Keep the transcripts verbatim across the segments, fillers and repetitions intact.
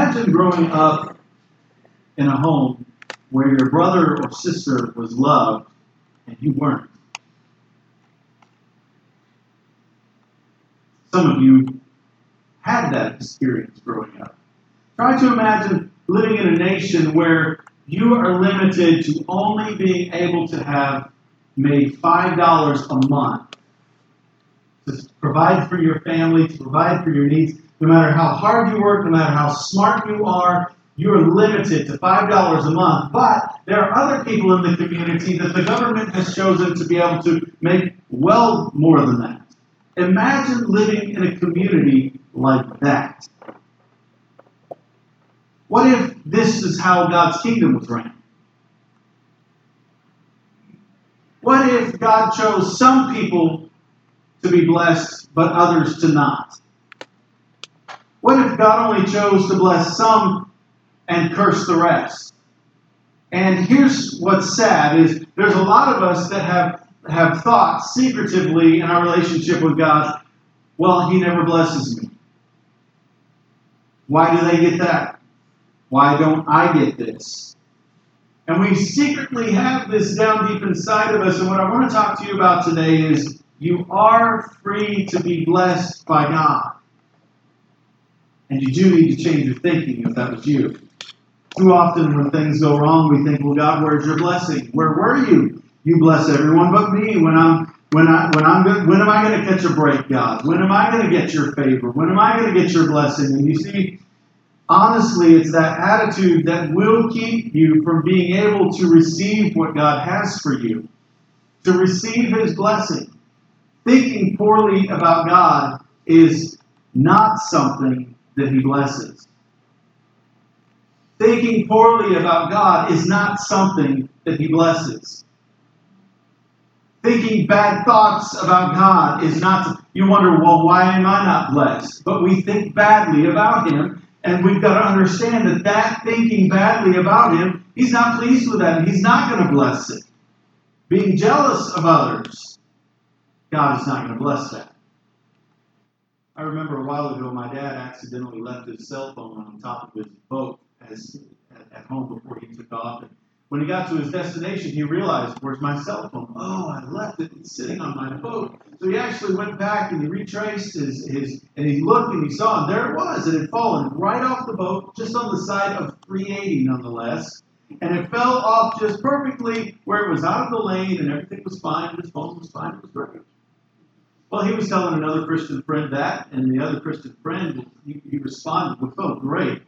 Imagine growing up in a home where your brother or sister was loved and you weren't. Some of you had that experience growing up. Try to imagine living in a nation where you are limited to only being able to have made five dollars a month to provide for your family, to provide for your needs. No matter how hard you work, no matter how smart you are, you are limited to five dollars a month. But there are other people in the community that the government has chosen to be able to make well more than that. Imagine living in a community like that. What if this is how God's kingdom was ran? What if God chose some people to be blessed, but others to not? What if God only chose to bless some and curse the rest? And here's what's sad is there's a lot of us that have, have thought secretively in our relationship with God, well, He never blesses me. Why do they get that? Why don't I get this? And we secretly have this down deep inside of us. And what I want to talk to you about today is you are free to be blessed by God. And you do need to change your thinking if that was you. Too often when things go wrong, we think, well, God, where's your blessing? Where were you? You bless everyone but me. When I'm when I when I'm good, when am I going to catch a break, God? When am I going to get your favor? When am I going to get your blessing? And you see, honestly, it's that attitude that will keep you from being able to receive what God has for you, to receive His blessing. Thinking poorly about God is not something that He blesses. Thinking poorly about God is not something that He blesses. Thinking bad thoughts about God is not, you wonder, well, why am I not blessed? But we think badly about Him. And we've got to understand that that thinking badly about Him, He's not pleased with that. And He's not going to bless it. Being jealous of others, God is not going to bless that. I remember a while ago, my dad accidentally left his cell phone on top of his boat as, at home before he took off. And when he got to his destination, he realized, where's my cell phone? Oh, I left it sitting on my boat. So he actually went back and he retraced his, his and he looked and he saw, and there it was. It had fallen right off the boat, just on the side of three eighty nonetheless. And it fell off just perfectly where it was out of the lane and everything was fine. His phone was fine. It was great. Well, he was telling another Christian friend that, and the other Christian friend, he, he responded with, oh, great.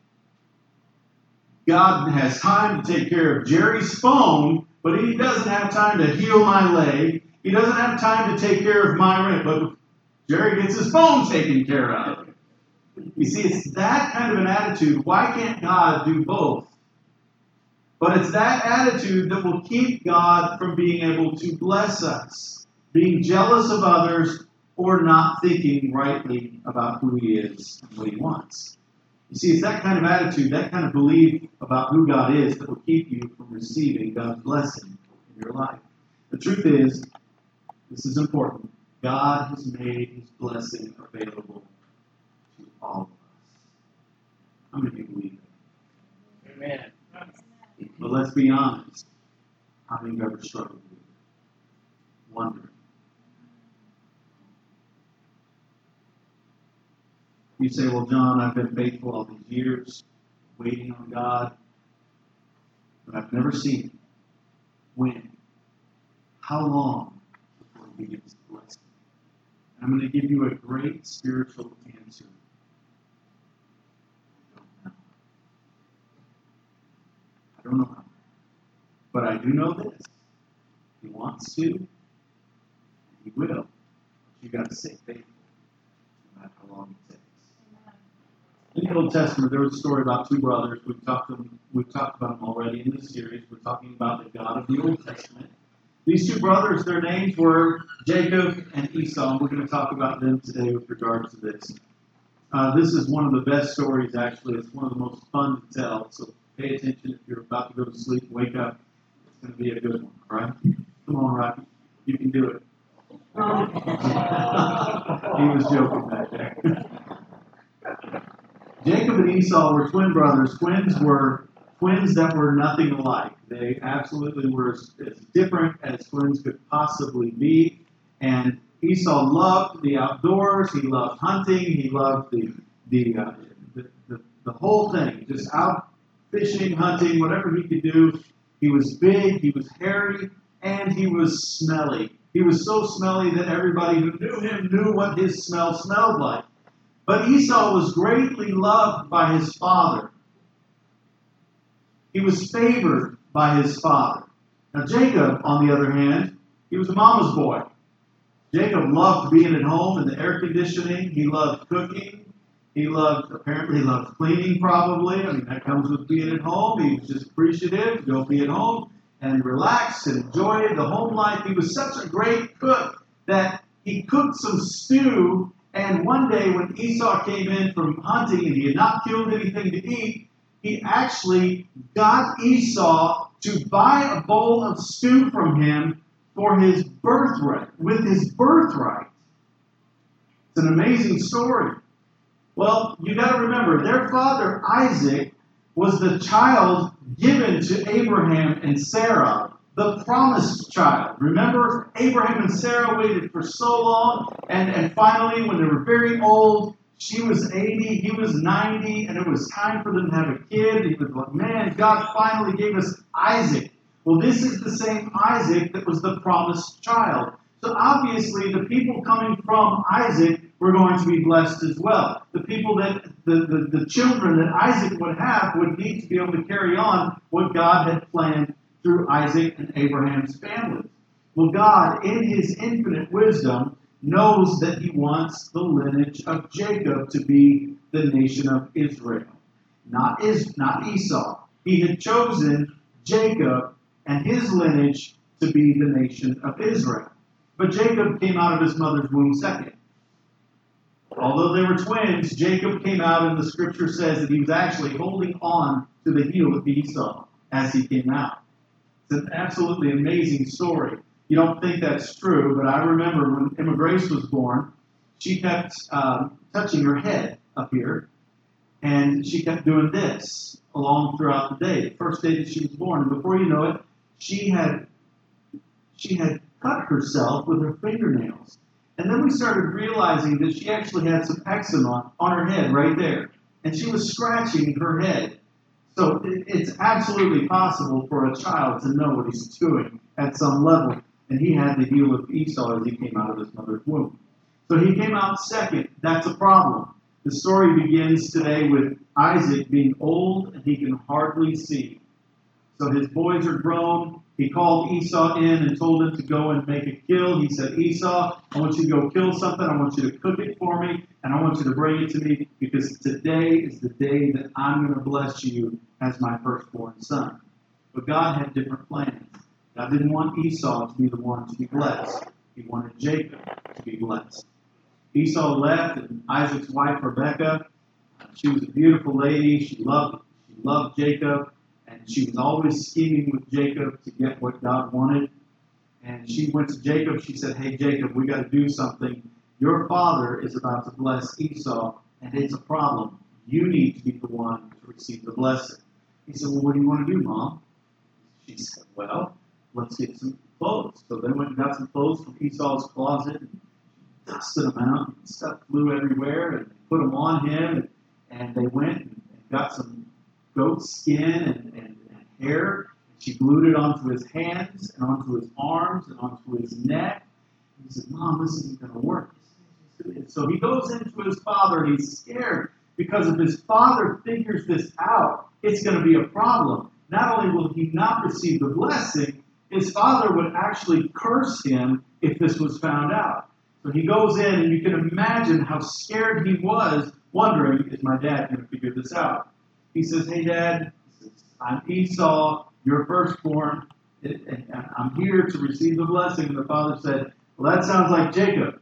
God has time to take care of Jerry's phone, but He doesn't have time to heal my leg. He doesn't have time to take care of my rent, but Jerry gets his phone taken care of. You see, it's that kind of an attitude. Why can't God do both? But it's that attitude that will keep God from being able to bless us, being jealous of others, or not thinking rightly about who He is and what He wants. You see, it's that kind of attitude, that kind of belief about who God is that will keep you from receiving God's blessing in your life. The truth is, this is important, God has made His blessing available to all of us. How many of you believe that? Amen. But let's be honest. How many of you ever struggled with it? Wondering. You say, well, John, I've been faithful all these years, waiting on God, but I've never seen Him. When? How long before He begins to bless me? And I'm going to give you a great spiritual answer. I don't know. I don't know how. But I do know this. He wants to, and He will. But you've got to stay faithful, no matter how long it takes. In the Old Testament, there was a story about two brothers. We've talked, them, we've talked about them already in this series. We're talking about the God of the Old Testament. These two brothers, their names were Jacob and Esau. And we're going to talk about them today with regards to this. Uh, this is one of the best stories, actually. It's one of the most fun to tell. So pay attention if you're about to go to sleep, wake up. It's going to be a good one, all right? Come on, Rocky. You can do it. He was joking back there. Jacob and Esau were twin brothers. Twins were twins that were nothing alike. They absolutely were as, as different as twins could possibly be. And Esau loved the outdoors. He loved hunting. He loved the the uh, the, the, the whole thing, just out fishing, hunting, whatever he could do. He was big. He was hairy, and he was smelly. He was so smelly that everybody who knew him knew what his smell smelled like. But Esau was greatly loved by his father. He was favored by his father. Now Jacob, on the other hand, he was a mama's boy. Jacob loved being at home in the air conditioning. He loved cooking. He loved, apparently loved cleaning probably. I mean, that comes with being at home. He was just appreciative to go be at home and relax and enjoy the home life. He was such a great cook that he cooked some stew. And one day when Esau came in from hunting and he had not killed anything to eat, he actually got Esau to buy a bowl of stew from him for his birthright, with his birthright. It's an amazing story. Well, you got to remember, their father Isaac was the child given to Abraham and Sarah, the promised child. Remember, Abraham and Sarah waited for so long, and, and finally, when they were very old, she was eighty, he was ninety, and it was time for them to have a kid. He was like, man, God finally gave us Isaac. Well, this is the same Isaac that was the promised child. So obviously, the people coming from Isaac were going to be blessed as well. The people that, the, the, the children that Isaac would have would need to be able to carry on what God had planned through Isaac and Abraham's families. Well, God, in his infinite wisdom, knows that he wants the lineage of Jacob to be the nation of Israel, not, Is, not Esau. He had chosen Jacob and his lineage to be the nation of Israel. But Jacob came out of his mother's womb second. Although they were twins, Jacob came out, and the scripture says that he was actually holding on to the heel of Esau as he came out. It's an absolutely amazing story. You don't think that's true, but I remember when Emma Grace was born, she kept um, touching her head up here, and she kept doing this along throughout the day. The first day that she was born, and before you know it, she had she had cut herself with her fingernails. And then we started realizing that she actually had some eczema on her head right there, and she was scratching her head. So it's absolutely possible for a child to know what he's doing at some level. And he had the heel of Esau as he came out of his mother's womb. So he came out second. That's a problem. The story begins today with Isaac being old and he can hardly see. So his boys are grown. He called Esau in and told him to go and make a kill. He said, Esau, I want you to go kill something. I want you to cook it for me. And I want you to bring it to me because today is the day that I'm going to bless you as my firstborn son. But God had different plans. God didn't want Esau to be the one to be blessed. He wanted Jacob to be blessed. Esau left, and Isaac's wife, Rebekah, she was a beautiful lady. She loved, she loved Jacob, and she was always scheming with Jacob to get what God wanted. And she went to Jacob. She said, hey, Jacob, we got to do something. Your father is about to bless Esau, and it's a problem. You need to be the one to receive the blessing. He said, well, what do you want to do, Mom? She said, well, let's get some clothes. So they went and got some clothes from Esau's closet and dusted them out, and stuff flew everywhere, and they put them on him, and, and they went and got some goat skin and, and, and hair. She glued it onto his hands and onto his arms and onto his neck. And he said, Mom, this isn't going to work. So he goes into his father, and he's scared because if his father figures this out, it's going to be a problem. Not only will he not receive the blessing, his father would actually curse him if this was found out. So he goes in, and you can imagine how scared he was, wondering, is my dad going to figure this out? He says, hey, Dad, I'm Esau, your firstborn, and I'm here to receive the blessing. And the father said, well, that sounds like Jacob.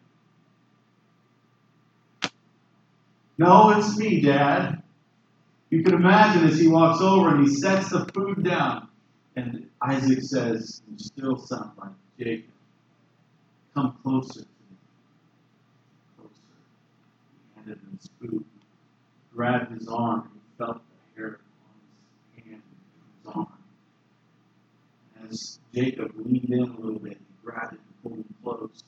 No, it's me, Dad. You can imagine as he walks over and he sets the food down. And Isaac says, you still sound like Jacob. Come closer to me. Closer. He handed him his food. grabbed his arm. He felt the hair on his hand and his arm. As Jacob leaned in a little bit, he grabbed it and pulled him close.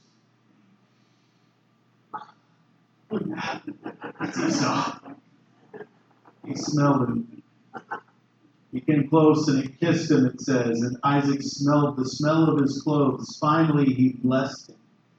That's Esau. He smelled him. He came close and he kissed him, it says, and Isaac smelled the smell of his clothes. Finally, he blessed him.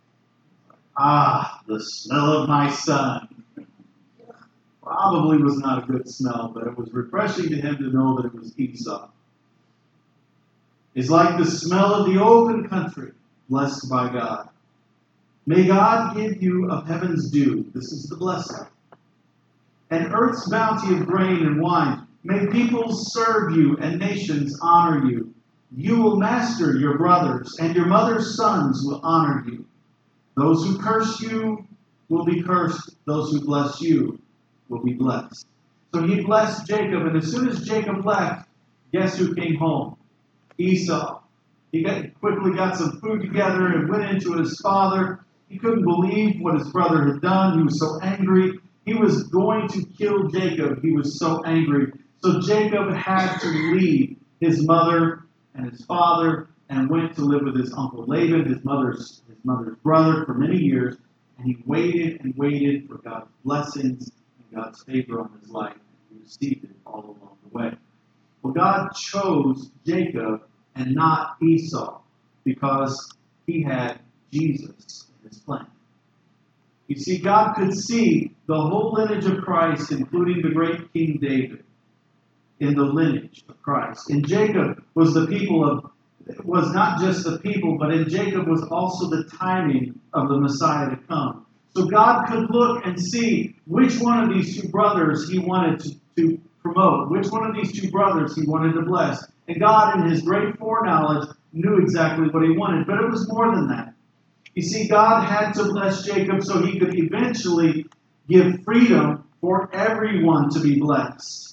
Ah, the smell of my son. Probably was not a good smell, but it was refreshing to him to know that it was Esau. It's like the smell of the open country, blessed by God. May God give you of heaven's dew. This is the blessing. And earth's bounty of grain and wine. May peoples serve you and nations honor you. You will master your brothers, and your mother's sons will honor you. Those who curse you will be cursed. Those who bless you will be blessed. So he blessed Jacob, and as soon as Jacob left, guess who came home? Esau. He got, quickly got some food together and went into his father. He couldn't believe what his brother had done. He was so angry. He was going to kill Jacob. He was so angry. So Jacob had to leave his mother and his father and went to live with his uncle Laban, his mother's, his mother's brother, for many years. And he waited and waited for God's blessings and God's favor on his life. And he received it all along the way. Well, God chose Jacob and not Esau because he had Jesus in his plan. You see, God could see the whole lineage of Christ, including the great King David, in the lineage of Christ. And Jacob was the people of, was not just the people, but in Jacob was also the timing of the Messiah to come. So God could look and see which one of these two brothers he wanted to, to promote, which one of these two brothers he wanted to bless. And God, in his great foreknowledge, knew exactly what he wanted. But it was more than that. You see, God had to bless Jacob so he could eventually give freedom for everyone to be blessed.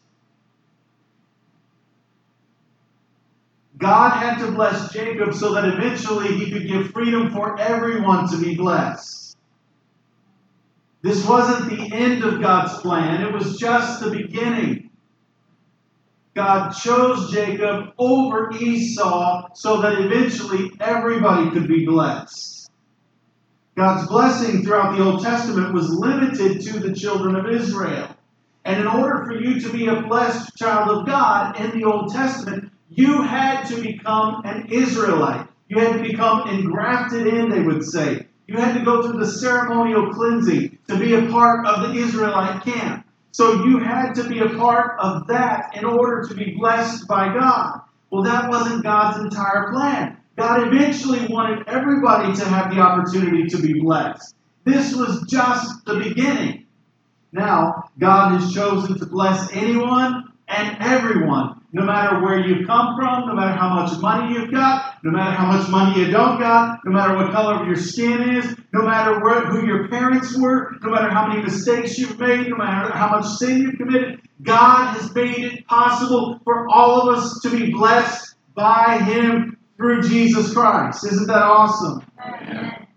God had to bless Jacob so that eventually he could give freedom for everyone to be blessed. This wasn't the end of God's plan. It was just the beginning. God chose Jacob over Esau so that eventually everybody could be blessed. God's blessing throughout the Old Testament was limited to the children of Israel. And in order for you to be a blessed child of God in the Old Testament, you had to become an Israelite. You had to become engrafted in, they would say. You had to go through the ceremonial cleansing to be a part of the Israelite camp. So you had to be a part of that in order to be blessed by God. Well, that wasn't God's entire plan. God eventually wanted everybody to have the opportunity to be blessed. This was just the beginning. Now, God has chosen to bless anyone and everyone, no matter where you come from, no matter how much money you've got, no matter how much money you don't got, no matter what color your skin is, no matter where, who your parents were, no matter how many mistakes you've made, no matter how much sin you've committed. God has made it possible for all of us to be blessed by Him through Jesus Christ. Isn't that awesome? Amen.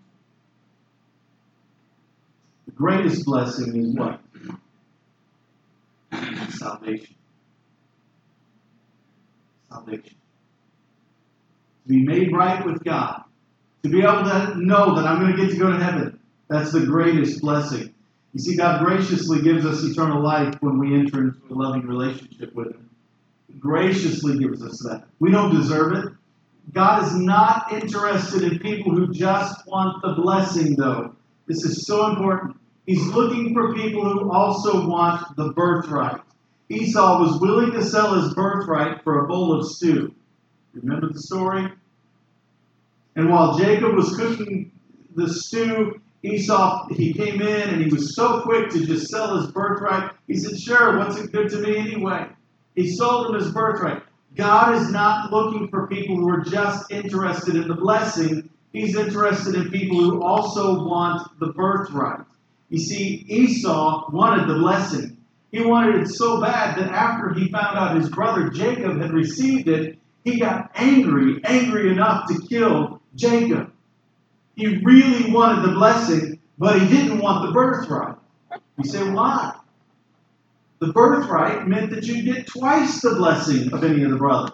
The greatest blessing is what? Salvation. Salvation. To be made right with God. To be able to know that I'm going to get to go to heaven. That's the greatest blessing. You see, God graciously gives us eternal life when we enter into a loving relationship with Him. He graciously gives us that. We don't deserve it. God is not interested in people who just want the blessing, though. This is so important. He's looking for people who also want the birthright. Esau was willing to sell his birthright for a bowl of stew. Remember the story? And while Jacob was cooking the stew, Esau, he came in and he was so quick to just sell his birthright. He said, sure, what's it good to me anyway? He sold him his birthright. God is not looking for people who are just interested in the blessing. He's interested in people who also want the birthright. You see, Esau wanted the blessing. He wanted it so bad that after he found out his brother Jacob had received it, he got angry, angry enough to kill Jacob. He really wanted the blessing, but he didn't want the birthright. You say, why? The birthright meant that you get twice the blessing of any of the brothers.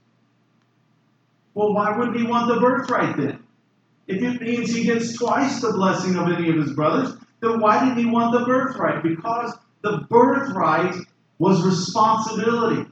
Well, why wouldn't he want the birthright then? If it means he gets twice the blessing of any of his brothers, then why didn't he want the birthright? Because the birthright was responsibility.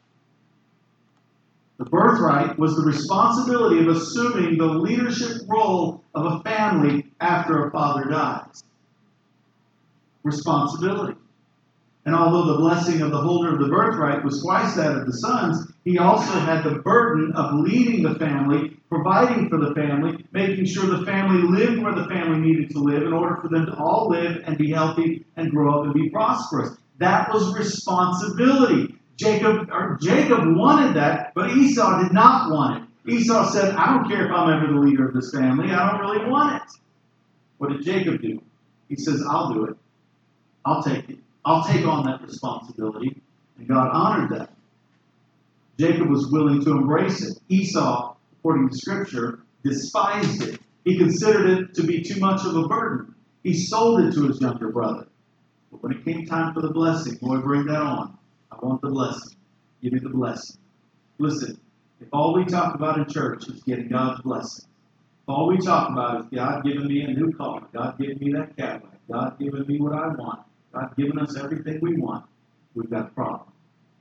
The birthright was the responsibility of assuming the leadership role of a family after a father dies. Responsibility. And although the blessing of the holder of the birthright was twice that of the sons, he also had the burden of leading the family, providing for the family, making sure the family lived where the family needed to live in order for them to all live and be healthy and grow up and be prosperous. That was responsibility. Jacob, or Jacob wanted that, but Esau did not want it. Esau said, I don't care if I'm ever the leader of this family. I don't really want it. What did Jacob do? He says, I'll do it. I'll take it. I'll take on that responsibility. And God honored that. Jacob was willing to embrace it. Esau, according to Scripture, despised it. He considered it to be too much of a burden. He sold it to his younger brother. But when it came time for the blessing, boy, bring that on. I want the blessing. Give me the blessing. Listen, if all we talk about in church is getting God's blessing, if all we talk about is God giving me a new car, God giving me that Cadillac, God giving me what I want, God giving us everything we want, we've got a problem.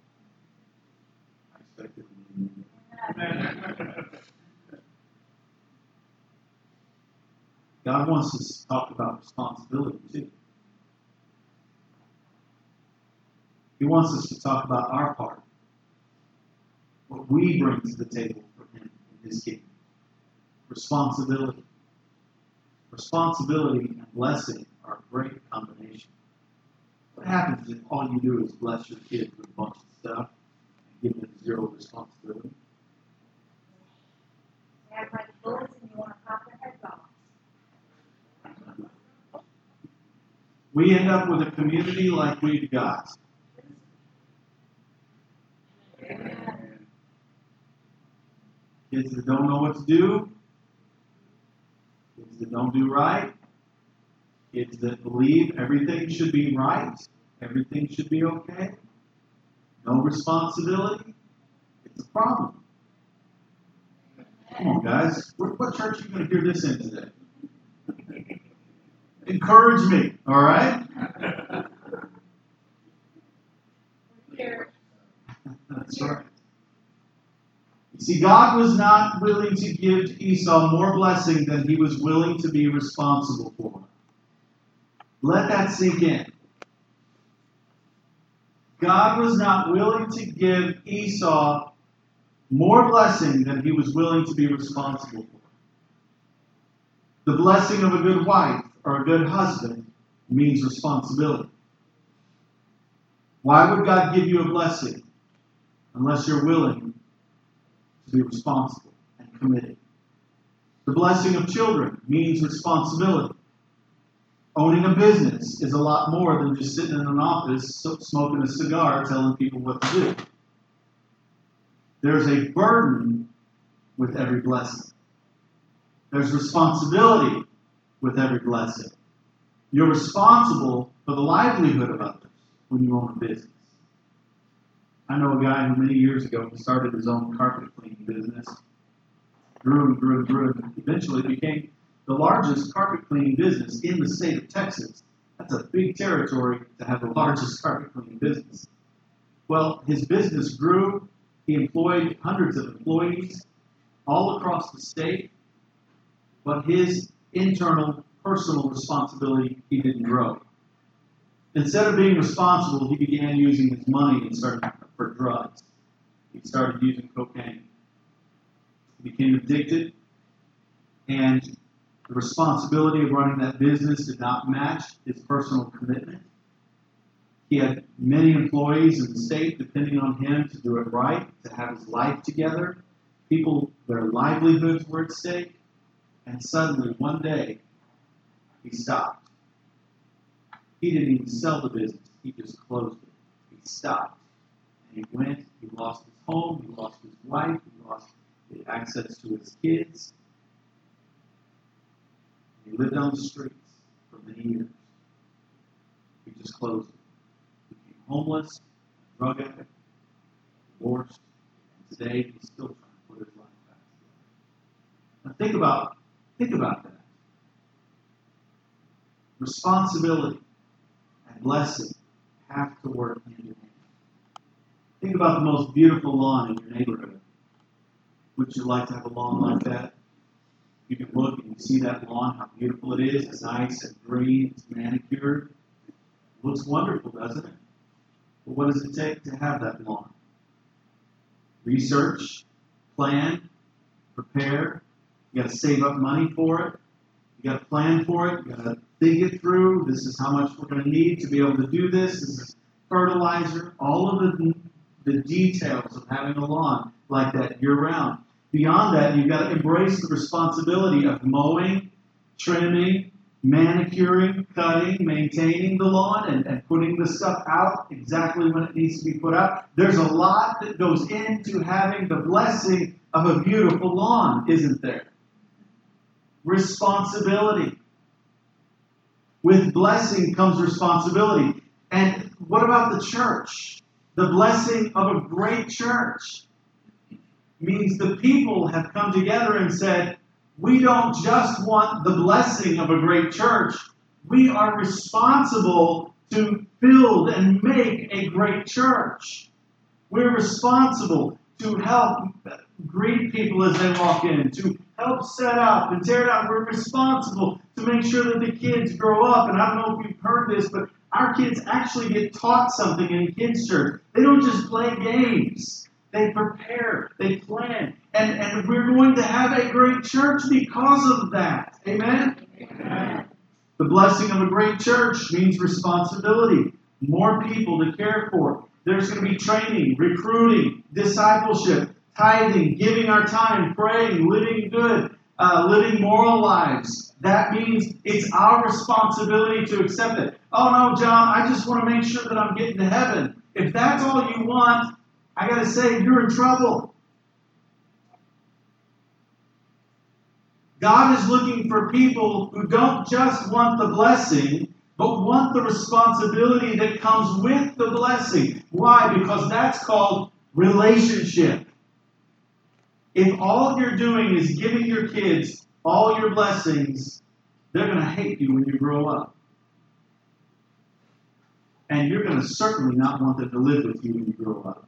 I expected it. God wants us to talk about responsibility too. He wants us to talk about our part. What we bring to the table for Him in His kingdom. Responsibility. Responsibility and blessing are a great combination. What happens if all you do is bless your kids with a bunch of stuff and give them zero responsibility? They have like bullets and you want to pop their heads off. We end up with a community like we've got. Amen. Kids that don't know what to do. Kids that don't do right. Kids that believe everything should be right. Everything should be okay. No responsibility. It's a problem. Come on, guys. What, what church are you going to hear this in today? Encourage me, all right? Here. That's right. You see, God was not willing to give to Esau more blessing than he was willing to be responsible for. Let that sink in. God was not willing to give Esau more blessing than he was willing to be responsible for. The blessing of a good wife or a good husband means responsibility. Why would God give you a blessing unless you're willing to be responsible and committed? The blessing of children means responsibility. Owning a business is a lot more than just sitting in an office smoking a cigar telling people what to do. There's a burden with every blessing. There's responsibility with every blessing. You're responsible for the livelihood of others when you own a business. I know a guy who many years ago started his own carpet cleaning business. Grew and grew and grew and eventually became the largest carpet cleaning business in the state of Texas. That's a big territory to have the largest carpet cleaning business. Well, his business grew. He employed hundreds of employees all across the state, but his internal personal responsibility, he didn't grow. Instead of being responsible, he began using his money and started for drugs. He started using cocaine. He became addicted, and the responsibility of running that business did not match his personal commitment. He had many employees in the state depending on him to do it right, to have his life together. People, their livelihoods were at stake. And suddenly, one day, he stopped. He didn't even sell the business. He just closed it. He stopped. And he went. He lost his home. He lost his wife. He lost access to his kids. He lived on the streets for many years. He just closed it. He became homeless, drug addict, divorced, and today he's still trying to put his life back together. Now think about, think about that. Responsibility and blessing have to work hand in hand. Think about the most beautiful lawn in your neighborhood. Would you like to have a lawn like that? You can look and you see that lawn, how beautiful it is. It's nice and green, it's manicured. It looks wonderful, doesn't it? But what does it take to have that lawn? Research, plan, prepare. You got to save up money for it. You got to plan for it. You got to think it through. This is how much we're going to need to be able to do this. This is fertilizer. All of the, the details of having a lawn like that year-round. Beyond that, you've got to embrace the responsibility of mowing, trimming, manicuring, cutting, maintaining the lawn, and, and putting the stuff out exactly when it needs to be put out. There's a lot that goes into having the blessing of a beautiful lawn, isn't there? Responsibility. With blessing comes responsibility. And what about the church? The blessing of a great church means the people have come together and said, we don't just want the blessing of a great church. We are responsible to build and make a great church. We're responsible to help greet people as they walk in, to help set up and tear down. We're responsible to make sure that the kids grow up. And I don't know if you've heard this, but our kids actually get taught something in kids' church. They don't just play games. They prepare, they plan, and, and we're going to have a great church because of that. Amen? Amen? The blessing of a great church means responsibility, more people to care for. There's going to be training, recruiting, discipleship, tithing, giving our time, praying, living good, uh, living moral lives. That means it's our responsibility to accept it. Oh no, John, I just want to make sure that I'm getting to heaven. If that's all you want, I got to say, you're in trouble. God is looking for people who don't just want the blessing, but want the responsibility that comes with the blessing. Why? Because that's called relationship. If all you're doing is giving your kids all your blessings, they're going to hate you when you grow up. And you're going to certainly not want them to live with you when you grow up.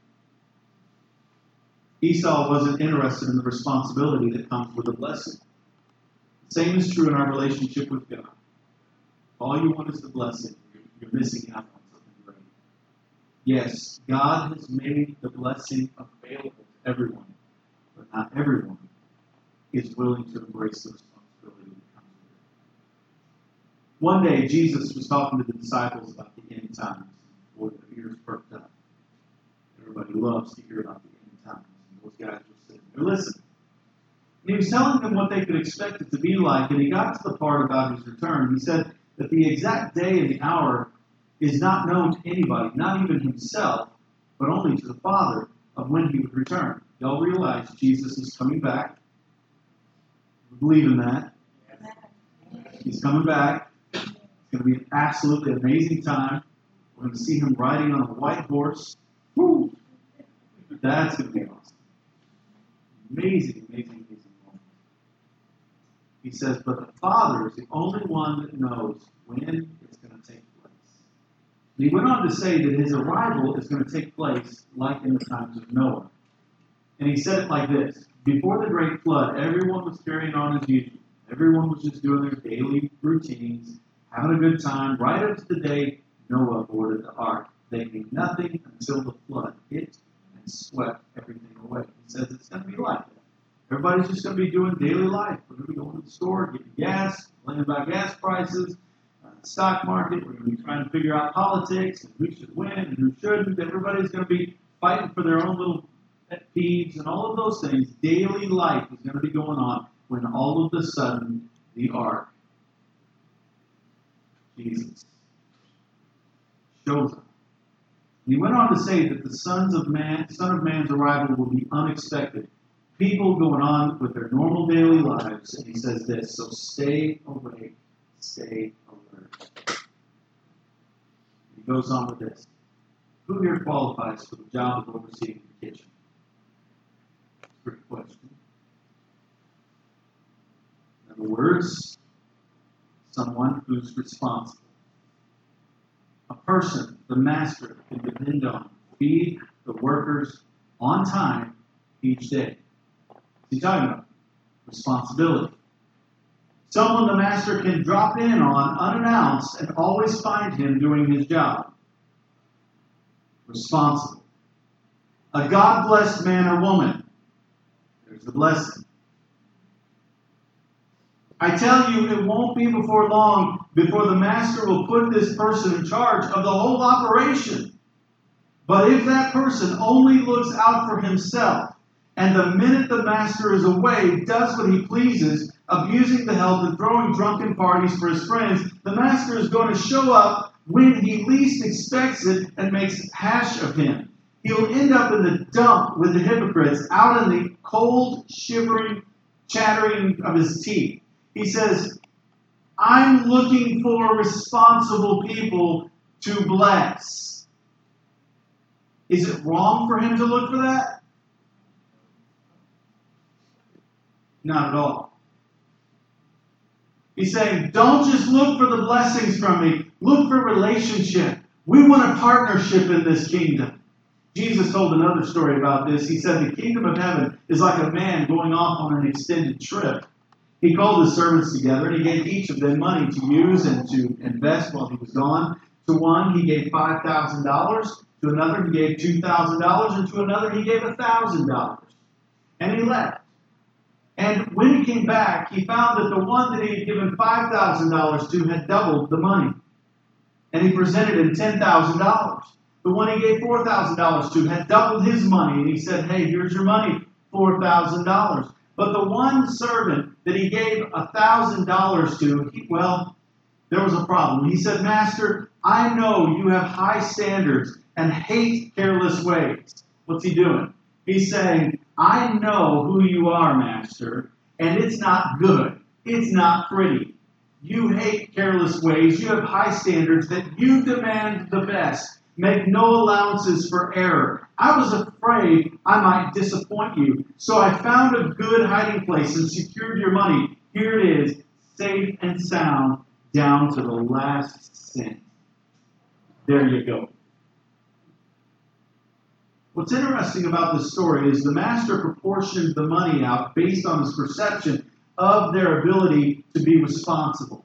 Esau wasn't interested in the responsibility that comes with a blessing. The same is true in our relationship with God. If all you want is the blessing, you're missing out on something great. Yes, God has made the blessing available to everyone, but not everyone is willing to embrace the responsibility that comes with it. One day, Jesus was talking to the disciples about the end times. Boy, their ears perked up. Everybody loves to hear about the end times. Those guys were sitting there listening. And he was telling them what they could expect it to be like, and he got to the part about his return. He said that the exact day and the hour is not known to anybody, not even himself, but only to the Father of when he would return. Y'all realize Jesus is coming back. We believe in that. He's coming back. It's going to be an absolutely amazing time. We're going to see him riding on a white horse. Woo! That's going to be awesome. Amazing, amazing, amazing moment. He says, but the Father is the only one that knows when it's going to take place. And he went on to say that his arrival is going to take place like in the times of Noah. And he said it like this. Before the great flood, everyone was carrying on as usual. Everyone was just doing their daily routines, having a good time, right up to the day Noah boarded the ark. They knew nothing until the flood hit and swept everything away. He says it's going to be like that. Everybody's just going to be doing daily life. We're going to be going to the store, getting gas, learning about gas prices, uh, the stock market. We're going to be trying to figure out politics and who should win and who shouldn't. Everybody's going to be fighting for their own little pet peeves and all of those things. Daily life is going to be going on when all of a sudden the ark, Jesus, shows up. He went on to say that the sons of man, Son of Man's arrival will be unexpected. People going on with their normal daily lives, and he says this, so stay awake, stay alert. He goes on with this. Who here qualifies for the job of overseeing the kitchen? Great question. In other words, someone who's responsible. A person the master can depend on, feed the workers on time each day. What's he talking about? Responsibility. Someone the master can drop in on unannounced and always find him doing his job. Responsible. A God-blessed man or woman. There's the blessing. I tell you, it won't be before long before the master will put this person in charge of the whole operation. But if that person only looks out for himself, and the minute the master is away, does what he pleases, abusing the health and throwing drunken parties for his friends, the master is going to show up when he least expects it and makes hash of him. He'll end up in the dump with the hypocrites, out in the cold, shivering, chattering of his teeth. He says, I'm looking for responsible people to bless. Is it wrong for him to look for that? Not at all. He's saying, don't just look for the blessings from me. Look for relationship. We want a partnership in this kingdom. Jesus told another story about this. He said, the kingdom of heaven is like a man going off on an extended trip. He called his servants together, and he gave each of them money to use and to invest while he was gone. To one, he gave five thousand dollars. To another, he gave two thousand dollars. And to another, he gave one thousand dollars. And he left. And when he came back, he found that the one that he had given five thousand dollars to had doubled the money. And he presented him ten thousand dollars. The one he gave four thousand dollars to had doubled his money. And he said, hey, here's your money, four thousand dollars. But the one servant that he gave one thousand dollars to, he, well, there was a problem. He said, Master, I know you have high standards and hate careless ways. What's he doing? He's saying, I know who you are, Master, and it's not good. It's not pretty. You hate careless ways. You have high standards that you demand the best. Make no allowances for error. I was afraid I might disappoint you, so I found a good hiding place and secured your money. Here it is, safe and sound, down to the last cent. There you go. What's interesting about this story is the master proportioned the money out based on his perception of their ability to be responsible.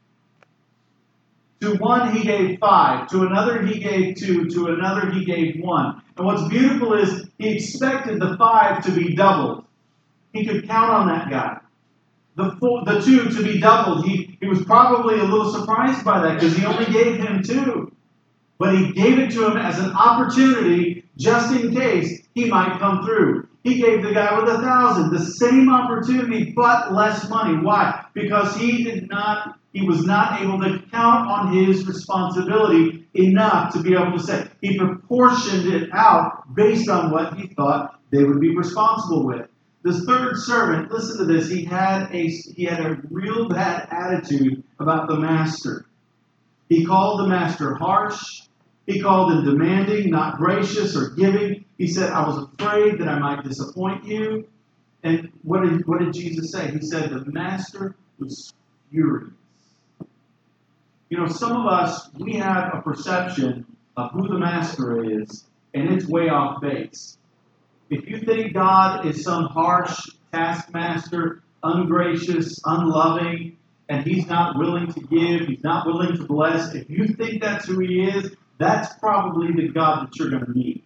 To one, he gave five. To another, he gave two. To another, he gave one. And what's beautiful is he expected the five to be doubled. He could count on that guy. The four, the two to be doubled. He, he was probably a little surprised by that because he only gave him two. But he gave it to him as an opportunity just in case he might come through. He gave the guy with a thousand the same opportunity but less money. Why? Because he did not, he was not able to count on his responsibility enough to be able to say. He proportioned it out based on what he thought they would be responsible with. This third servant, listen to this, he had a he had a real bad attitude about the master. He called the master harsh. He called him demanding, not gracious or giving. He said, I was afraid that I might disappoint you. And what did, what did Jesus say? He said, the master was furious. You know, some of us, we have a perception of who the master is, and it's way off base. If you think God is some harsh taskmaster, ungracious, unloving, and he's not willing to give, he's not willing to bless, if you think that's who he is, that's probably the God that you're going to need.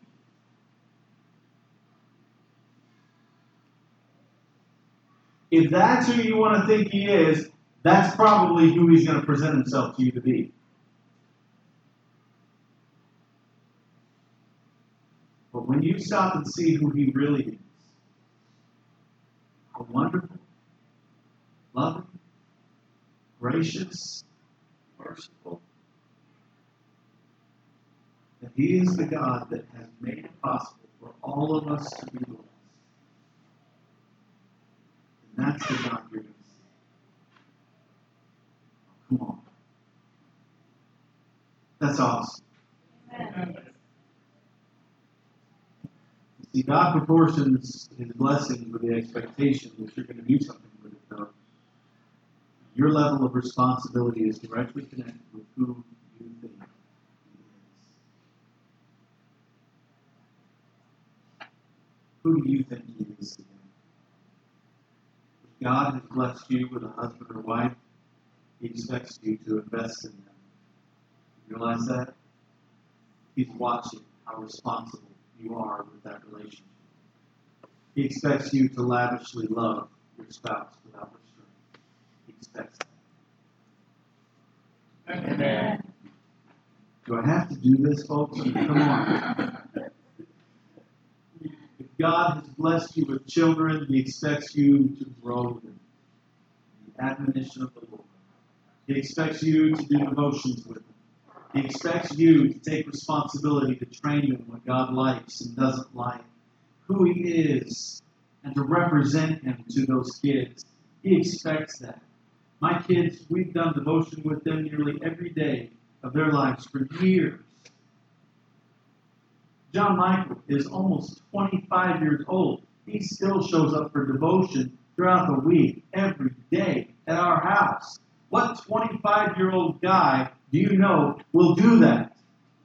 If that's who you want to think he is, that's probably who he's going to present himself to you to be. But when you stop and see who he really is, how wonderful, loving, gracious, merciful, that he is the God that has made it possible for all of us to be blessed. And that's the God you're going to see. Come on. That's awesome. Amen. See, God proportions His blessings with the expectation that you're going to do something with it, though. Your level of responsibility is directly connected with who you think He is. Who do you think He is today? If God has blessed you with a husband or wife, He expects you to invest in them. You realize that? He's watching how responsible you are with that relationship. He expects you to lavishly love your spouse without restraint. He expects that. Amen. Do I have to do this, folks? Come on. If God has blessed you with children, He expects you to grow them. The admonition of the Lord. He expects you to do devotions with them. He expects you to take responsibility to train them what God likes and doesn't like, who He is, and to represent Him to those kids. He expects that. My kids, we've done devotion with them nearly every day of their lives for years. John Michael is almost twenty-five years old. He still shows up for devotion throughout the week, every day at our house. What twenty-five-year-old guy do you know will do that?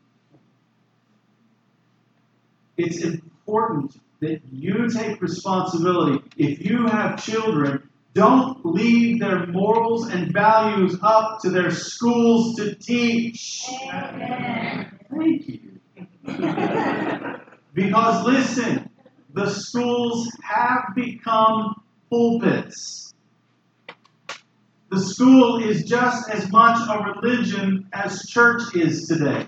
It's important that you take responsibility. If you have children, don't leave their morals and values up to their schools to teach. Amen. Thank you. Because listen, the schools have become pulpits. The school is just as much a religion as church is today.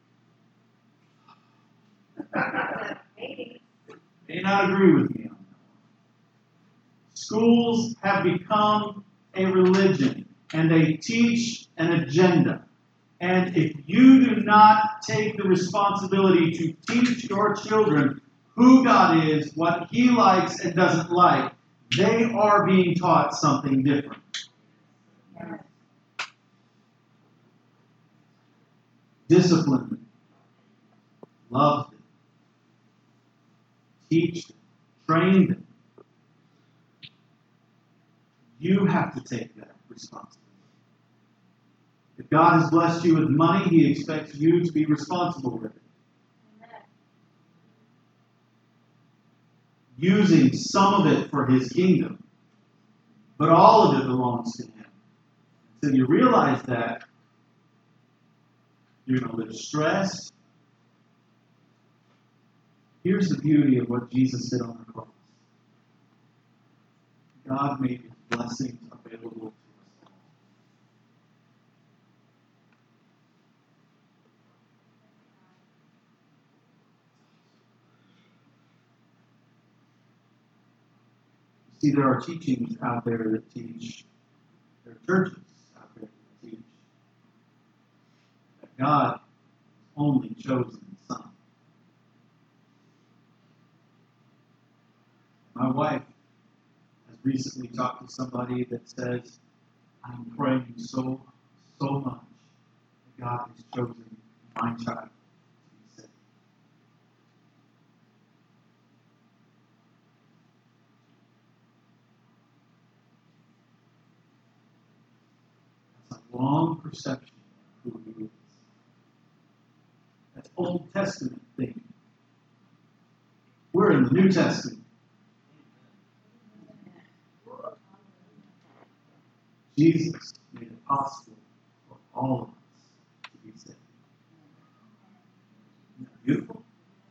May not agree with me on that. Schools have become a religion, and they teach an agenda. And if you do not take the responsibility to teach your children who God is, what He likes and doesn't like, they are being taught something different. Discipline them. Love them. Teach them. Train them. You have to take that responsibility. If God has blessed you with money, He expects you to be responsible with it. Amen. Using some of it for His kingdom. But all of it belongs to Him. Until you realize that, you're going to live stressed. Here's the beauty of what Jesus did on the cross. God made His blessings available to us all. You see, there are teachings out there that teach, there are churches out there that teach that God has only chosen the Son. My wife has recently talked to somebody that says, I'm praying so, so much that God has chosen my child to be saved. That's a wrong perception of who He is. That's Old Testament thinking. We're in the New Testament. Jesus made it possible for all of us to be saved. Isn't that beautiful?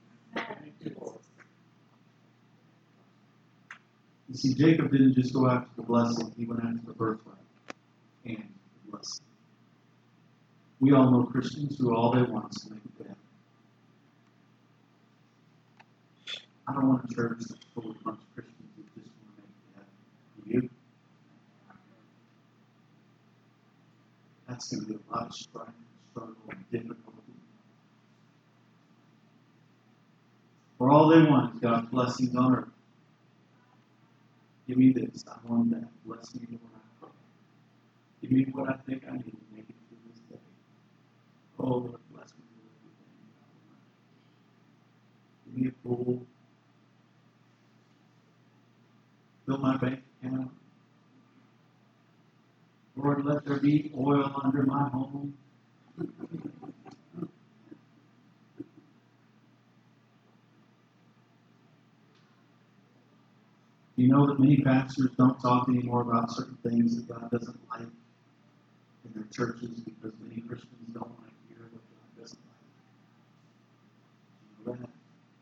You see, Jacob didn't just go after the blessing, he went after the birthright and the blessing. We all know Christians who all they want is to make it better. I don't want a church that's full of a bunch of Christians who just want to make it better. Do you? That's going to be a lot of strife, struggle, and difficulty. For all they want is God's blessings on earth. Give me this, I want that. Bless me when I pray. Give me what I think I need to make it through this day. Oh, Lord, bless me with everything. Give me a full fill my bank account. Lord, let there be oil under my home. You know that many pastors don't talk anymore about certain things that God doesn't like in their churches because many Christians don't want to hear what God doesn't like. You know that?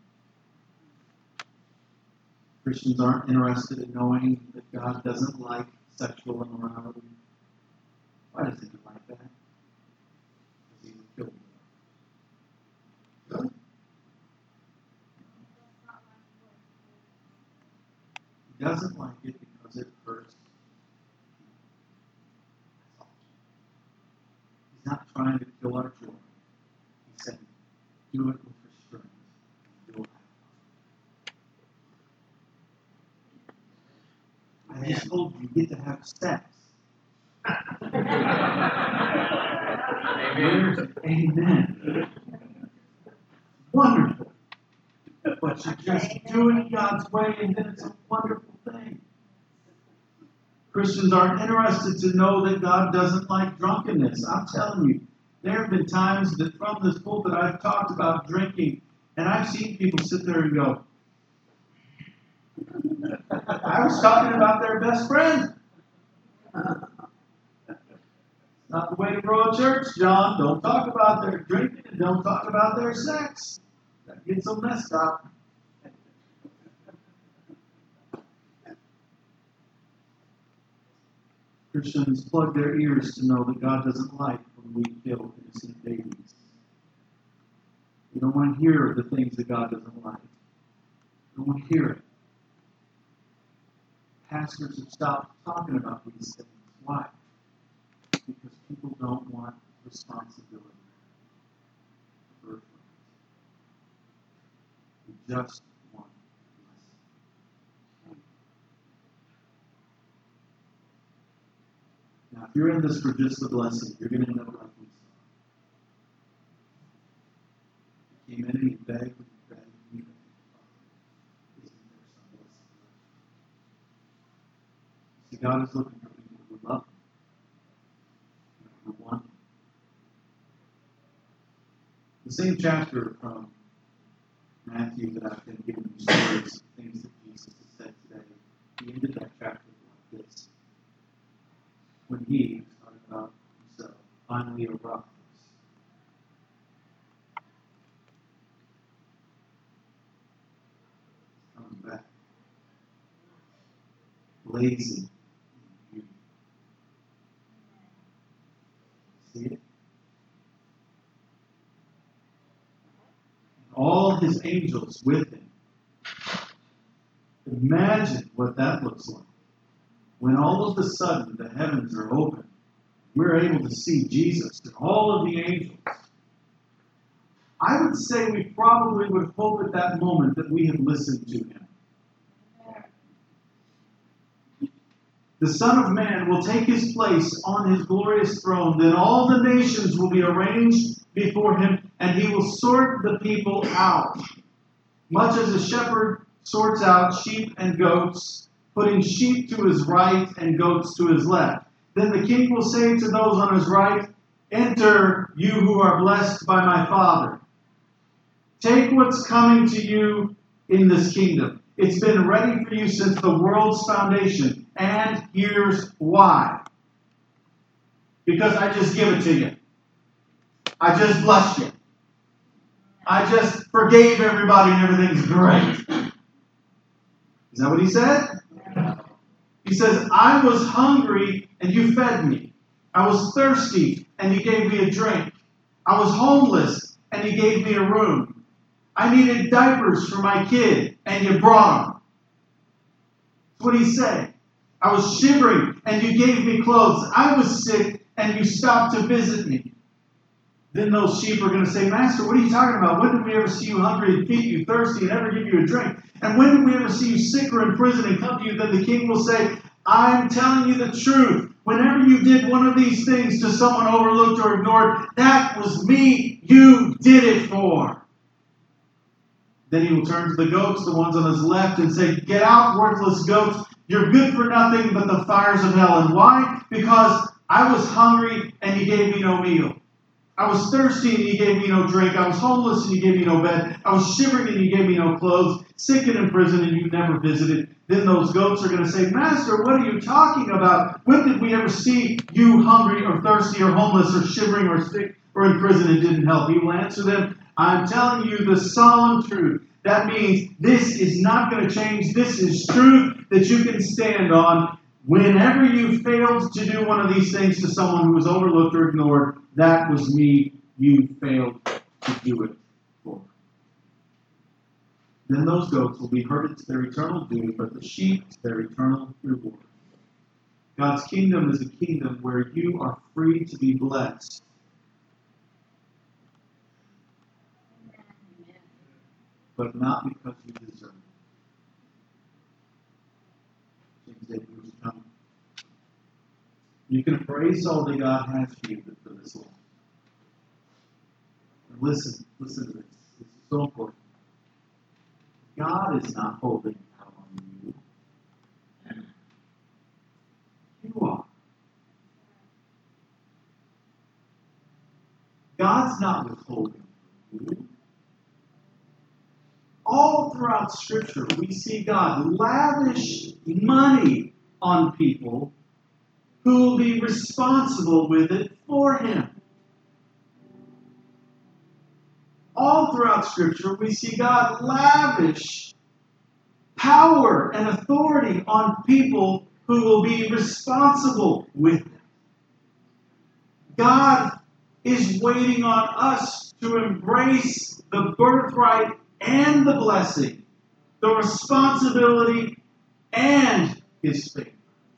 Christians aren't interested in knowing that God doesn't like sexual immorality. Why does he like that? Because he would kill you. Really? He doesn't like it because it hurts. He's not trying to kill our joy. He's saying, do it with restraint. You'll have I just told you, you get to have sex. Amen. Amen. Wonderful. But you just do it God's way, and then it's a wonderful thing. Christians aren't interested to know that God doesn't like drunkenness. I'm telling you, there have been times that from this pulpit I've talked about drinking, and I've seen people sit there and go, I was talking about their best friend. Not the way to grow a church, John. Don't talk about their drinking and don't talk about their sex. That gets them messed up. Christians plug their ears to know that God doesn't like when we kill innocent babies. We don't want to hear the things that God doesn't like. We don't want to hear it. Pastors have stopped talking about these things. Why? Because people don't want responsibility for it. We just want blessing. Now, if you're in this for just the blessing, you're going to know like we saw. You came in and you begged and you begged and you begged. Isn't there some blessing? See, God is looking for people who love Him. One. The same chapter from Matthew that I've been giving you stories, things that Jesus has said today, he ended that chapter like this. When he was talking about himself, finally arrives. Coming back. Blazing. It? All his angels with him. Imagine what that looks like. When all of a sudden the heavens are open, we're able to see Jesus and all of the angels. I would say we probably would hope at that moment that we had listened to him. The Son of Man will take his place on his glorious throne. Then all the nations will be arranged before him, and he will sort the people out, much as a shepherd sorts out sheep and goats, putting sheep to his right and goats to his left. Then the king will say to those on his right, enter, you who are blessed by my Father. Take what's coming to you in this kingdom. It's been ready for you since the world's foundation. And here's why. Because I just give it to you. I just blessed you. I just forgave everybody and everything's great. Is that what he said? He says, I was hungry and you fed me. I was thirsty and you gave me a drink. I was homeless and you gave me a room. I needed diapers for my kid and you brought them. That's what he said. I was shivering, and you gave me clothes. I was sick, and you stopped to visit me. Then those sheep are going to say, Master, what are you talking about? When did we ever see you hungry and feed you, thirsty, and ever give you a drink? And when did we ever see you sick or in prison and come to you? Then the king will say, I'm telling you the truth. Whenever you did one of these things to someone overlooked or ignored, that was me you did it for. Then he will turn to the goats, the ones on his left, and say, "Get out, worthless goats. You're good for nothing but the fires of hell." And why? Because I was hungry and you gave me no meal. I was thirsty and you gave me no drink. I was homeless and you gave me no bed. I was shivering and you gave me no clothes. Sick and in prison and you never visited. Then those goats are going to say, "Master, what are you talking about? When did we ever see you hungry or thirsty or homeless or shivering or sick or in prison and didn't help?" He will answer them, "I'm telling you the solemn truth." That means this is not going to change. This is truth that you can stand on. Whenever you failed to do one of these things to someone who was overlooked or ignored, that was me. You failed to do it for. Then those goats will be herded to their eternal doom, but the sheep to their eternal reward. God's kingdom is a kingdom where you are free to be blessed. But not because you deserve it. James eight, verse nine. You can embrace all that God has for you for this life. And listen, listen to this. This is so important. God is not holding out on you. You are. God's not withholding from you. All throughout Scripture, we see God lavish money on people who will be responsible with it for Him. All throughout Scripture, we see God lavish power and authority on people who will be responsible with it. God is waiting on us to embrace the birthright and the blessing, the responsibility and His favor.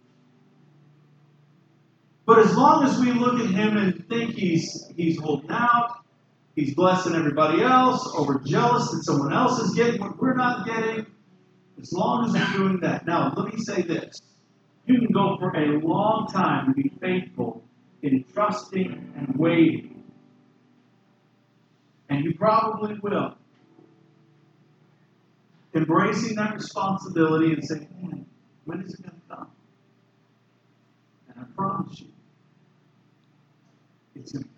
But as long as we look at Him and think He's He's holding out, He's blessing everybody else, or we're jealous that someone else is getting what we're not getting, as long as we're doing that. Now, let me say this. You can go for a long time and be faithful in trusting and waiting. And you probably will. Embracing that responsibility and saying, "Man, when is it going to come?" And I promise you, it's going to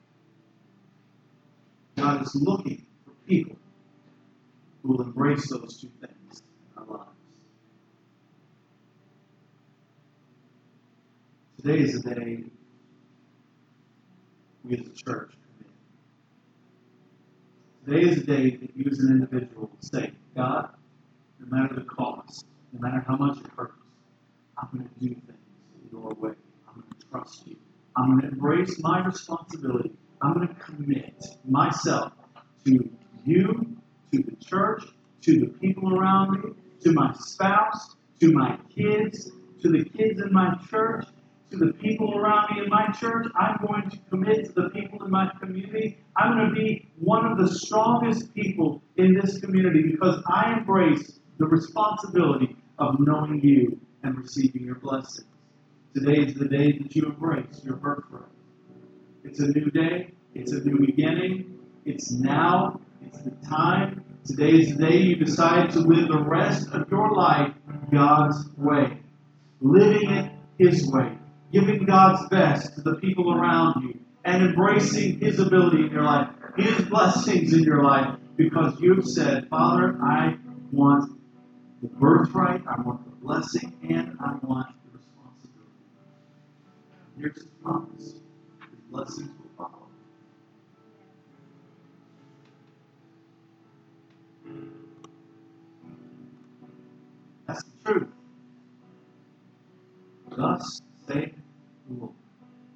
come. God is looking for people who will embrace those two things in our lives. Today is the day we as a church commit. Today is the day that you as an individual will say, "God, no matter the cost, no matter how much it hurts, I'm going to do things your way. I'm going to trust you. I'm going to embrace my responsibility. I'm going to commit myself to you, to the church, to the people around me, to my spouse, to my kids, to the kids in my church, to the people around me in my church. I'm going to commit to the people in my community. I'm going to be one of the strongest people in this community because I embrace the responsibility of knowing you and receiving your blessings." Today is the day that you embrace your birthright. It's a new day. It's a new beginning. It's now. It's the time. Today is the day you decide to live the rest of your life God's way. Living it His way. Giving God's best to the people around you. And embracing His ability in your life. His blessings in your life. Because you've said, "Father, I want the birthright. I want the blessing. And I want the responsibility." Here's His promise. His blessings will follow. That's the truth. Thus saith the Lord.